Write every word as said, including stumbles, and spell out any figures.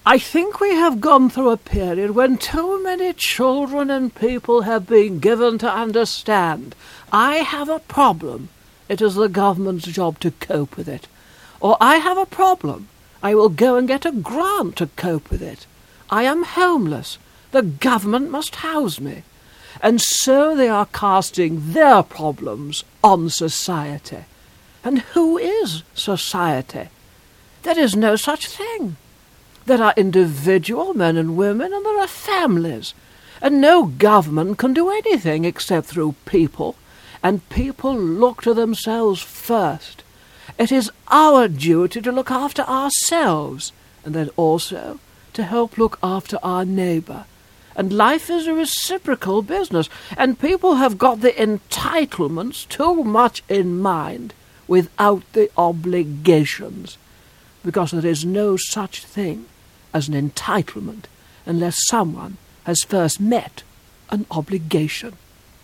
I think we have gone through a period when too many children and people have been given to understand, I have a problem, it is the government's job to cope with it. Or I have a problem, I will go and get a grant to cope with it. I am homeless, the government must house me. And so they are casting their problems on society. And who is society? There is no such thing. There are individual men and women, and there are families. And no government can do anything except through people, and people look to themselves first. It is our duty to look after ourselves, and then also to help look after our neighbour. And life is a reciprocal business, and people have got the entitlements too much in mind without the obligations, because there is no such thing as an entitlement unless someone has first met an obligation.